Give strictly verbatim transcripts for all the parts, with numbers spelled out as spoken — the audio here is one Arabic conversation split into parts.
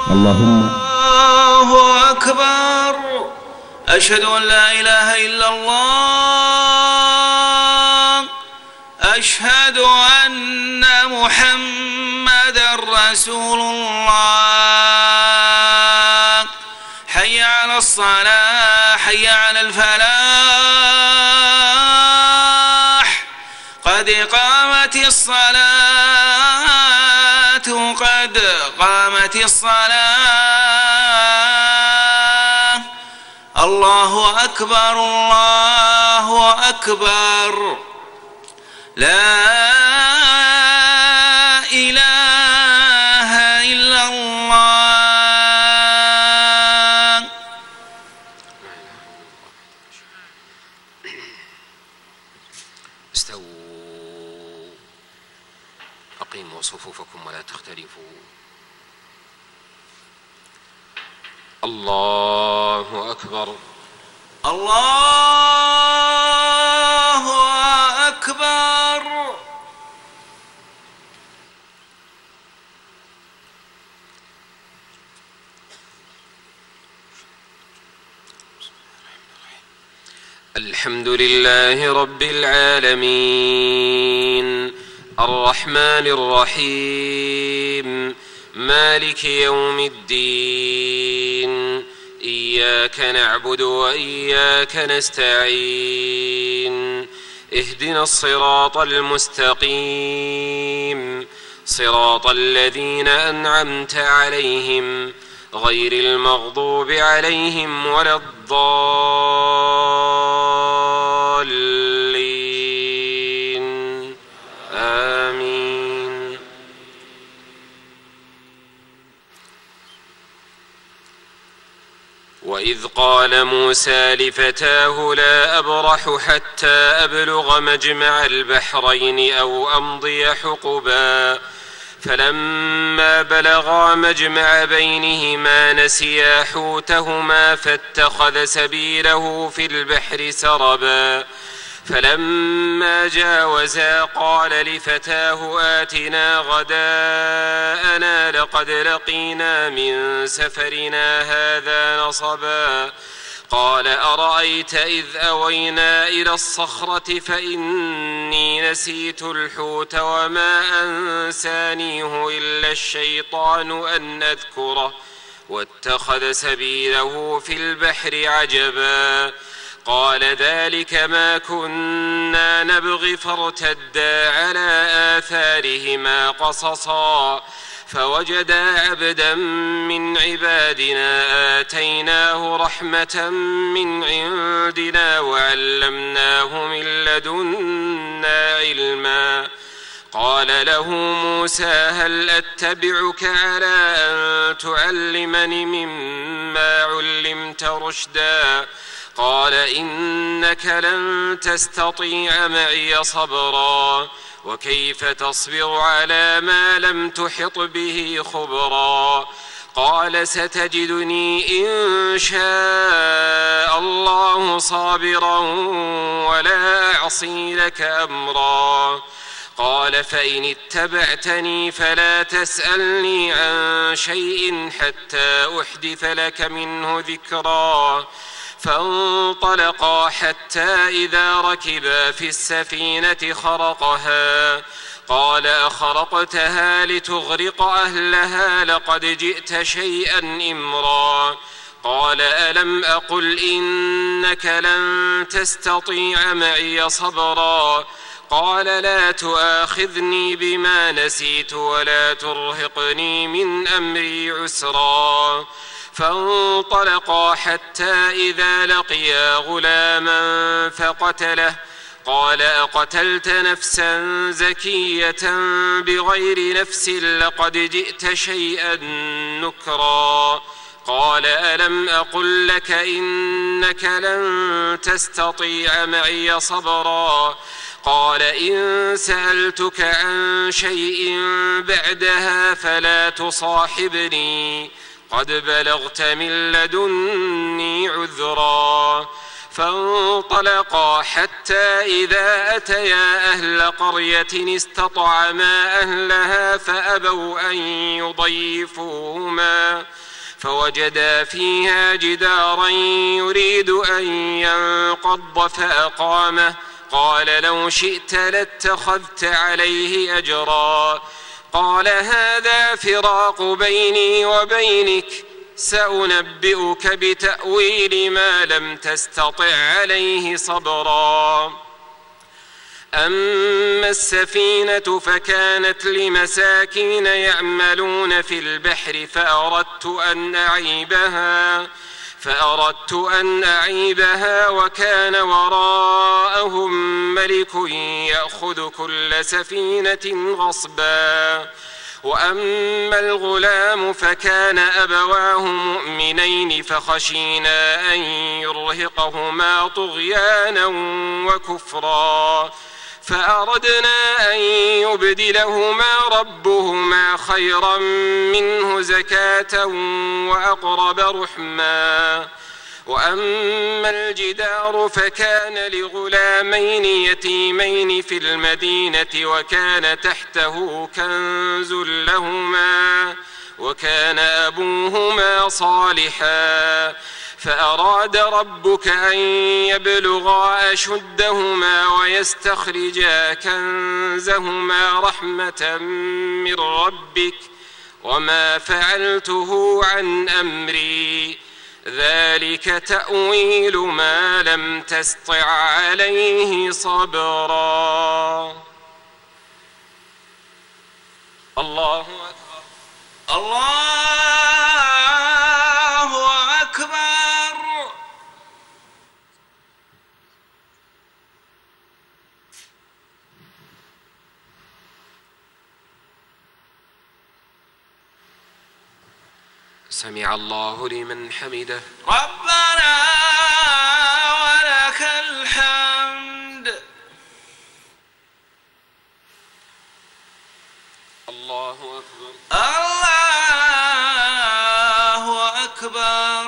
اللهم الله أكبر. أشهد أن لا إله إلا الله. أشهد أن محمدًا رسول الله. حي على الصلاة، حي على الفلاح. قد قامت الصلاة، قد قامت الصلاة. الله أكبر، الله أكبر. لا إله إلا الله. استووا، أقيموا صفوفكم ولا تختلفوا. الله أكبر. الله أكبر. الحمد لله رب العالمين، الرحمن الرحيم، مالك يوم الدين. إياك نعبد وإياك نستعين. اهدنا الصراط المستقيم، صراط الذين أنعمت عليهم غير المغضوب عليهم ولا الضالين. آمين. وإذ قال موسى لفتاه لا أبرح حتى أبلغ مجمع البحرين أو أمضي حقبا فلما بلغا مجمع بينهما نسيا حوتهما فاتخذ سبيله في البحر سربا فلما جاوزا قال لفتاه آتنا غداءنا لقد لقينا من سفرنا هذا نصبا قال أرأيت إذ أوينا إلى الصخرة فإني نسيت الحوت وما أنسانيه إلا الشيطان أن أذكره واتخذ سبيله في البحر عجبا قال ذلك ما كنا نبغي فارتدا على آثارهما قصصا فوجدا عبدا من عبادنا آتيناه رحمة من عندنا وعلمناه من لدنا علما قال له موسى هل أتبعك على أن تعلمني مما علمت رشدا قال إنك لن تستطيع معي صبرا وكيف تصبر على ما لم تحط به خبرا قال ستجدني إن شاء الله صابرا ولا أعصي لك أمرا قال فإن اتبعتني فلا تسألني عن شيء حتى أحدث لك منه ذكرا فانطلقا حتى إذا ركبا في السفينة خرقها قال أخرقتها لتغرق أهلها لقد جئت شيئا إمرا قال ألم أقل إنك لن تستطيع معي صبرا قال لا تؤاخذني بما نسيت ولا ترهقني من أمري عسرا فانطلقا حتى إذا لقيا غلاما فقتله قال أقتلت نفسا زكية بغير نفس لقد جئت شيئا نكرا قال ألم أقل لك إنك لن تستطيع معي صبرا قال إن سألتك عن شيء بعدها فلا تصاحبني قد بلغت من لدني عذرا فانطلقا حتى إذا أتيا أهل قرية استطعما أهلها فأبوا أن يضيفوهما فوجدا فيها جدارا يريد أن ينقض فأقامه قال لو شئت لاتخذت عليه أجرا قال هذا فراق بيني وبينك سأنبئك بتأويل ما لم تستطع عليه صبرا أما السفينة فكانت لمساكين يعملون في البحر فأردت أن أعيبها فأردت أن أعيبها وكان وراءهم ملك يأخذ كل سفينة غصبا وأما الغلام فكان أبواه مؤمنين فخشينا أن يرهقهما طغيانا وكفرا فأردنا أن يبدلهما ربهما خيرا منه زكاة وأقرب رحما وأما الجدار فكان لغلامين يتيمين في المدينة وكان تحته كنز لهما وكان أبوهما صالحا فأراد ربك أن يبلغا أشدهما ويستخرجا كنزهما رحمة من ربك وما فعلته عن أمري ذلك تأويل ما لم تسطع عليه صبرا. الله أكبر الله أكبر. سمع الله لمن حمده ربنا ولك الحمد. الله أكبر الله أكبر.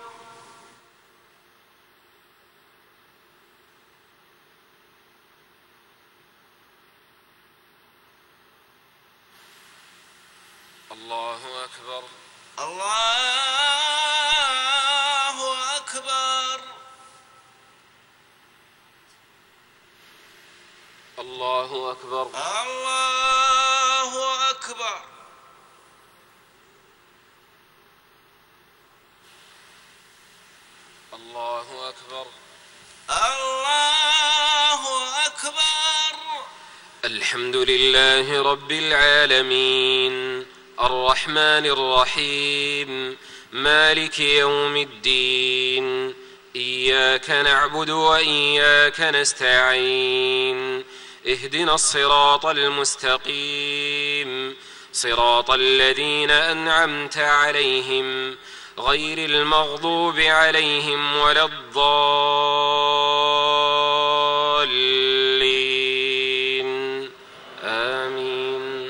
الله أكبر الله أكبر. الله أكبر الله أكبر. الله أكبر الله أكبر. الحمد لله رب العالمين الرحمن الرحيم مالك يوم الدين إياك نعبد وإياك نستعين اهدنا الصراط المستقيم صراط الذين أنعمت عليهم غير المغضوب عليهم ولا الضالين آمين.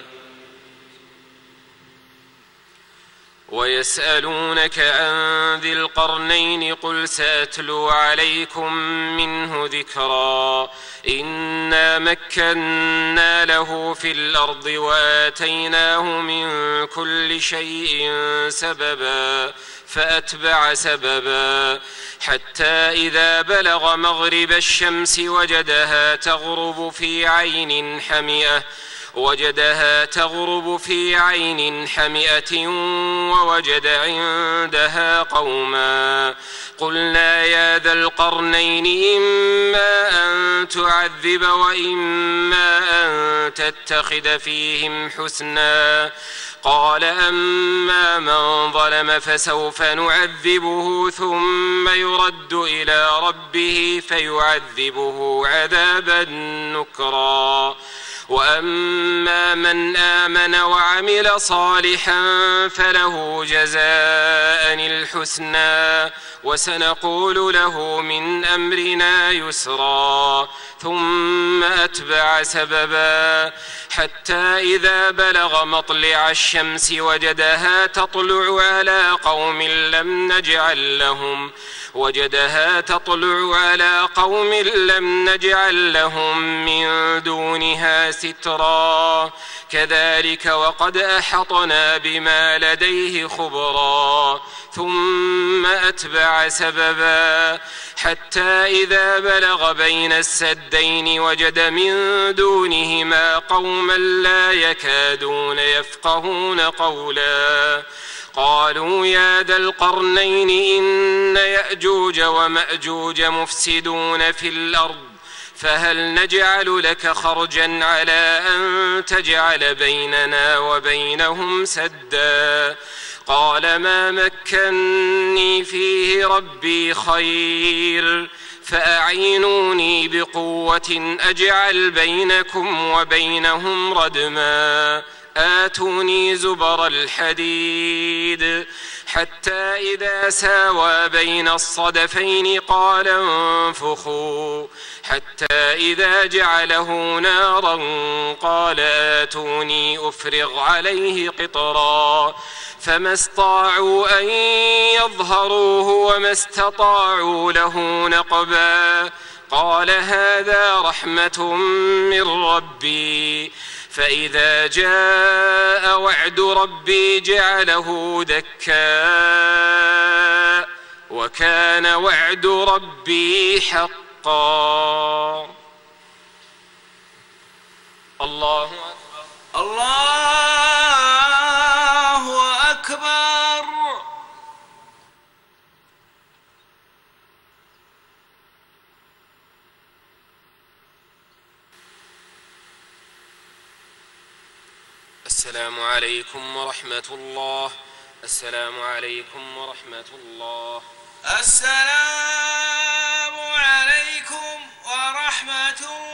ويسألونك عن ذي القرنين قل سأتلو عليكم منه ذكرا إنا مكنا له في الأرض وآتيناه من كل شيء سببا فأتبع سببا حتى إذا بلغ مغرب الشمس وجدها تغرب في عين حمئة وجدها تغرب في عين حمئة ووجد عندها قوما قلنا يا ذا القرنين إما أن تعذب وإما أن تتخذ فيهم حسنا قال أما من ظلم فسوف نعذبه ثم يرد إلى ربه فيعذبه عذابا نكرا وأما من آمن وعمل صالحا فله جزاء الحسنى وسنقول له من أمرنا يسرا ثم أتبع سببا حتى إذا بلغ مطلع الشمس وجدها تطلع على قوم لم نجعل لهم وجدها تطلع على قوم لم نجعل لهم من دونها سترا كذلك وقد أحطنا بما لديه خبرا ثم أتبع سببا حتى إذا بلغ بين السدين وجد من دونهما قوما لا يكادون يفقهون قولا قالوا يا ذا القرنين إن يأجوج ومأجوج مفسدون في الأرض فهل نجعل لك خرجا على أن تجعل بيننا وبينهم سدا قال ما مكني فيه ربي خير فأعينوني بقوة أجعل بينكم وبينهم ردما آتوني زبر الحديد حتى إذا ساوى بين الصدفين قال انفخوا حتى إذا جعله نارا قال آتوني أفرغ عليه قطرا فما استطاعوا أن يظهروه وما استطاعوا له نقبا قال هذا رحمة من ربي فإذا جاء وعد ربي جعله دكا وكان وعد ربي حقا. الله أكبر الله أكبر. السلام عليكم ورحمة الله. السلام عليكم ورحمة الله. السلام عليكم ورحمة الله.